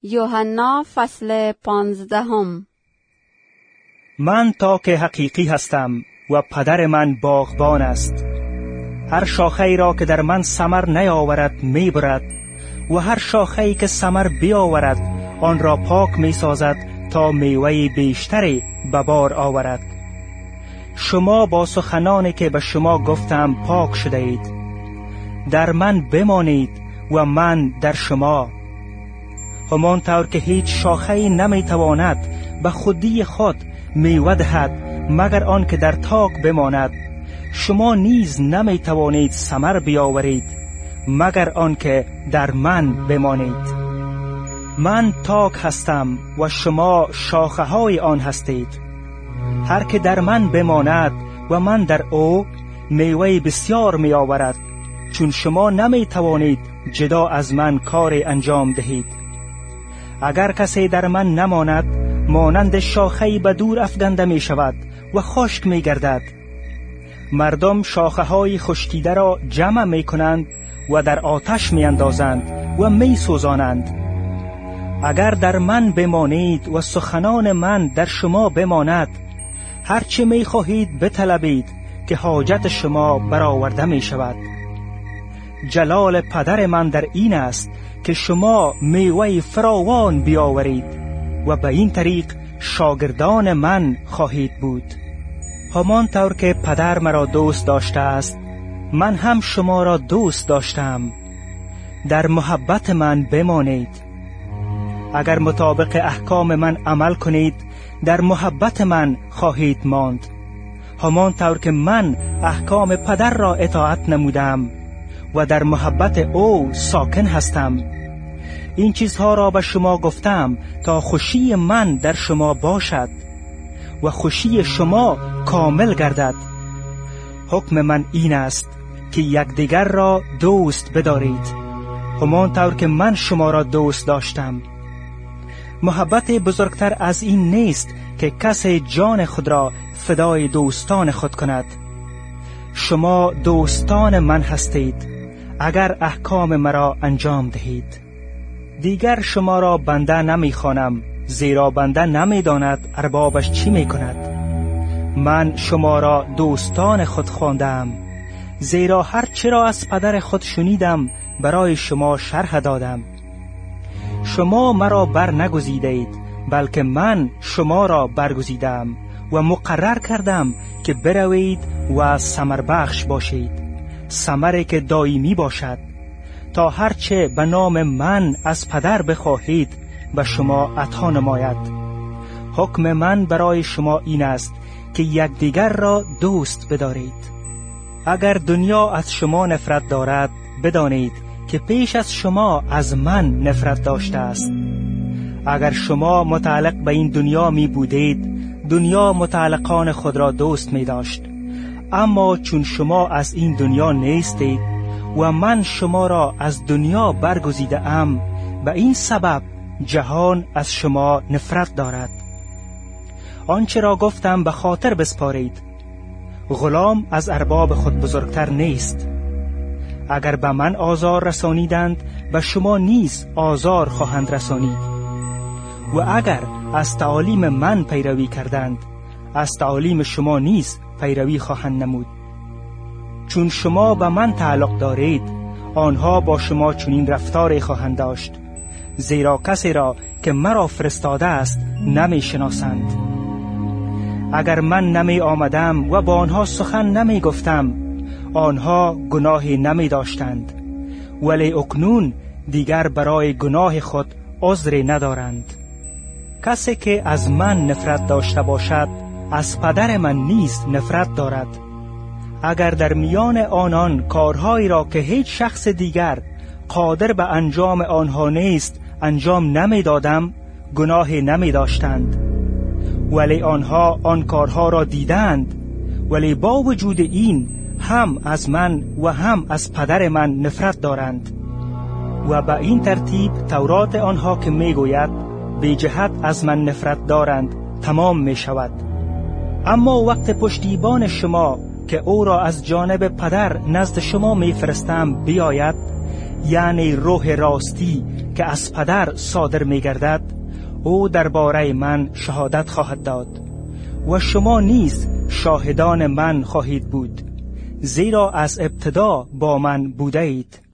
یوحنا فصل 15. من تاک حقیقی هستم و پدر من باغبان است. هر شاخه‌ای را که در من ثمر نیاورد میبرد و هر شاخه‌ای که ثمر بیاورد آن را پاک میسازد تا میوه بیشتری به بار آورد. شما با سخنانی که به شما گفتم پاک شده اید. در من بمانید و من در شما. همانطور که هیچ شاخه‌ای نمیتواند به خودی خود میوه دهد مگر آن که در تاک بماند، شما نیز نمیتوانید ثمر بیاورید مگر آن که در من بمانید. من تاک هستم و شما شاخه‌های آن هستید. هر که در من بماند و من در او، میوه بسیار میآورد، چون شما نمیتوانید جدا از من کار انجام دهید. اگر کسی در من نماند، مانند شاخه‌ای به دور افکنده می شود و خشک می گردد. مردم شاخه‌های خشکیده را جمع می کنند و در آتش می اندازند و می سوزانند. اگر در من بمانید و سخنان من در شما بماند، هرچه می خواهید بطلبید که حاجت شما برآورده می شود. جلال پدر من در این است که شما میوه فراوان بیاورید و به این طریق شاگردان من خواهید بود. همانطور که پدر مرا دوست داشته است، من هم شما را دوست داشتم. در محبت من بمانید. اگر مطابق احکام من عمل کنید، در محبت من خواهید ماند، همانطور که من احکام پدر را اطاعت نمودم و در محبت او ساکن هستم. این چیزها را به شما گفتم تا خوشی من در شما باشد و خوشی شما کامل گردد. حکم من این است که یکدیگر را دوست بدارید، همانطور که من شما را دوست داشتم. محبت بزرگتر از این نیست که کسی جان خود را فدای دوستان خود کند. شما دوستان من هستید اگر احکام مرا انجام دهید. دیگر شما را بنده نمی خوانم، زیرا بنده نمی داند اربابش چی می کند. من شما را دوستان خود خواندم، زیرا هر چه را از پدر خود شنیدم برای شما شرح دادم. شما مرا بر نگزیدید، بلکه من شما را برگزیدم و مقرر کردم که بروید و ثمر بخش باشید، ثمری که دائمی باشد، تا هرچه به نام من از پدر بخواهید به شما عطا نماید. حکم من برای شما این است که یکدیگر را دوست بدارید. اگر دنیا از شما نفرت دارد، بدانید که پیش از شما از من نفرت داشته است. اگر شما متعلق به این دنیا می بودید، دنیا متعلقان خود را دوست می داشت. اما چون شما از این دنیا نیستید و من شما را از دنیا برگزیده ام، به این سبب جهان از شما نفرت دارد. آنچه را گفتم به خاطر بسپارید. غلام از ارباب خود بزرگتر نیست. اگر به من آزار رسانیدند، به شما نیز آزار خواهند رسانید. و اگر از تعالیم من پیروی کردند، از تعالیم شما نیز پیروی خواهند نمود. چون شما به من تعلق دارید، آنها با شما چنین رفتاری خواهند داشت، زیرا کسی را که مرا فرستاده است نمی شناسند. اگر من نمی آمدم و با آنها سخن نمی گفتم، آنها گناهی نمی داشتند، ولی اکنون دیگر برای گناه خود عذری ندارند. کسی که از من نفرت داشته باشد، از پدر من نیز نفرت دارد. اگر در میان آنان کارهایی را که هیچ شخص دیگر قادر به انجام آنها نیست انجام نمی دادم، گناهی نمی داشتند. ولی آنها آن کارها را دیدند، ولی با وجود این هم از من و هم از پدر من نفرت دارند. و به این ترتیب تورات آنها که می گوید بی جهت از من نفرت دارند تمام می شود. اما وقت پشتیبان شما که او را از جانب پدر نزد شما می فرستم بیاید، یعنی روح راستی که از پدر صادر می گردد او درباره من شهادت خواهد داد و شما نیز شاهدان من خواهید بود، زیرا از ابتدا با من بوده اید.